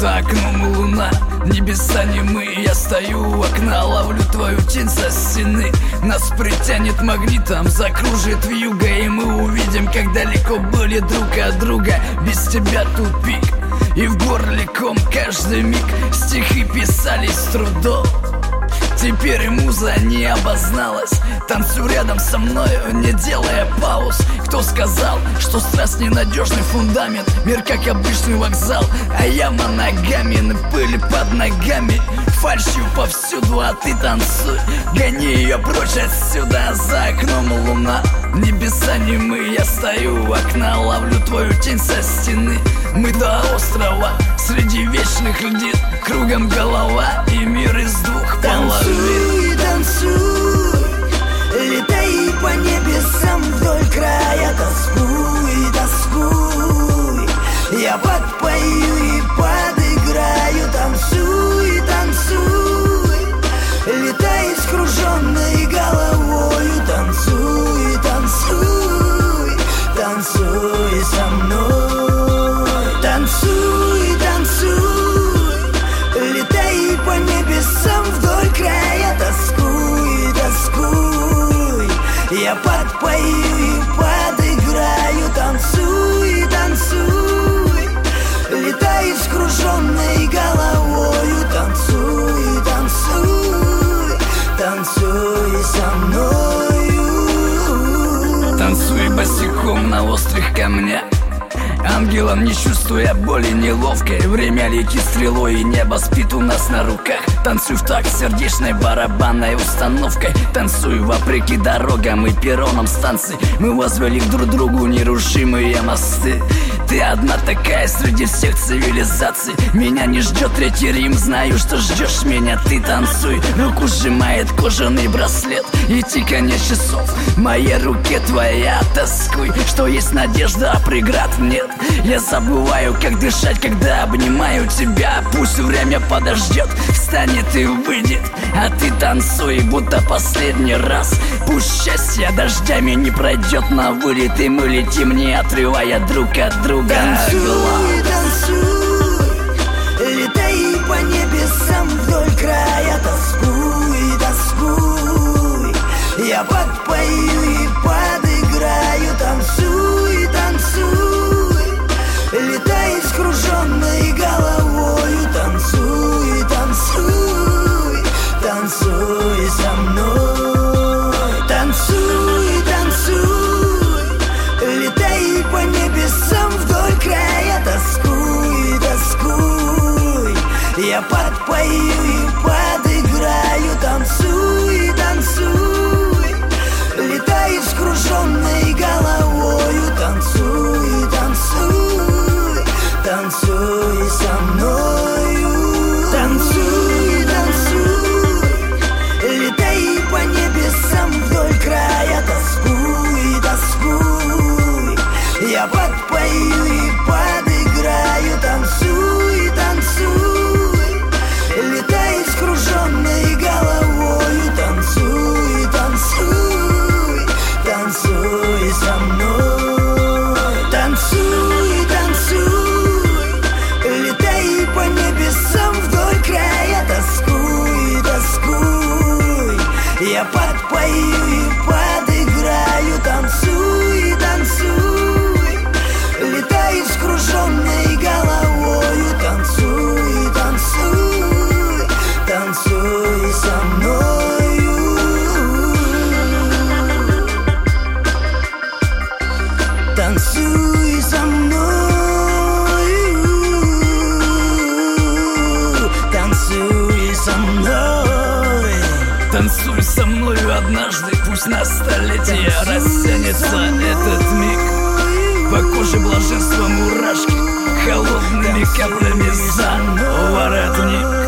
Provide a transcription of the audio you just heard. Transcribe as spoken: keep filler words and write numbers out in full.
За окном луна, небеса немые. Я стою у окна, ловлю твою тень со стены. Нас притянет магнитом, закружит вьюга, и мы увидим, как далеко были друг от друга. Без тебя тупик, и в горле ком каждый миг. Стихи писались с трудом, теперь муза не обозналась. Танцуй рядом со мною, не делая пауз. Кто сказал, что страсть ненадежный фундамент? Мир как обычный вокзал, а яма ногами, на пыли под ногами. Фальшью повсюду, а ты танцуй, гони ее прочь отсюда. За окном луна, небеса немые. Я стою у окна, ловлю твою тень со стены. Мы до острова, среди вечных льдин. Кругом голова и мир из двух половин. Танцуй, танцуй, летай по небесам вдоль края. Тоскуй, тоскуй, я подпою и подыграю. Танцуй, танцуй, летай с круженной головою. Танцуй, танцуй, танцуй со мной. Танцуй, танцуй, летай по небесам вдоль края. Тоскуй, тоскуй, я подпою и подыграю. Танцуй, танцуй, летай с круженной головою. Танцуй, танцуй, танцуй со мною. Танцуй босиком на острых камнях, ангелом не чувствуя боли неловкой. Время летит стрелой, и небо спит у нас на руках. Танцуй в такт сердечной барабанной установкой. Танцуй вопреки дорогам и перронам станций. Мы возвели к друг другу нерушимые мосты. Ты одна такая среди всех цивилизаций. Меня не ждет третий Рим, знаю, что ждешь меня. Ты танцуй, руку сжимает кожаный браслет и тиканье часов в моей руке твоя. Тоскуй, что есть надежда, а преград нет. Я забываю, как дышать, когда обнимаю тебя. Пусть время подождет, встанет и выйдет, а ты танцуй, будто последний раз. Пусть счастье дождями не пройдет на вылет, и мы летим, не отрывая друг от друга Танцуй, глаз. танцуй, летай по небесам вдоль края. Тоскуй, тоскуй, я подпою и подыграю. Танцуй, танцуй, летай с круженной головою. Танцуй, танцуй, танцуй со мной. Танцуй, танцуй, летай по небесам вдоль края. Тоскуй, тоскуй, я подпою и подыграю. Танцуй, танцуй, летай с круженной головою. Танцуй, танцуй, танцуй со мною. Танцуй, танцуй, летай по небесам вдоль края. Тоскуй, тоскуй, я подпою и подыграю. Танцуй, танцуй, летай с круженной головою. Танцуй, танцуй, танцуй со мной. Танцуй, танцуй, летай по небесам вдоль края. Тоскуй, тоскуй, я подпою и подыграю. Танцуй, танцуй, летай с круженной головою. Танцуй, танцуй, танцуй со мною. Танцуй со мною. Танцуй со мной. Танцуй со мною однажды, пусть на столетие растянется этот миг. По коже блаженства мурашки, холодными каплями за воротник.